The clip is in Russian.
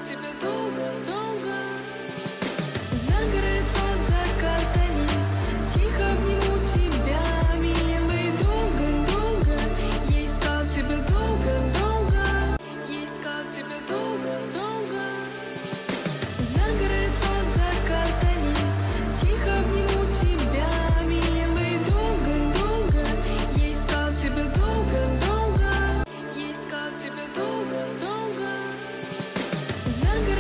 тебя долго-долго. Загорятся закатами, тихо обниму тебя, милый, долго-долго. Я искал тебя долго-долго, я искал тебя долго-долго. Загорятся закатами, тихо обниму тебя, милый, долго-долго. Я искал тебя долго-долго, я искал тебя долго-долго.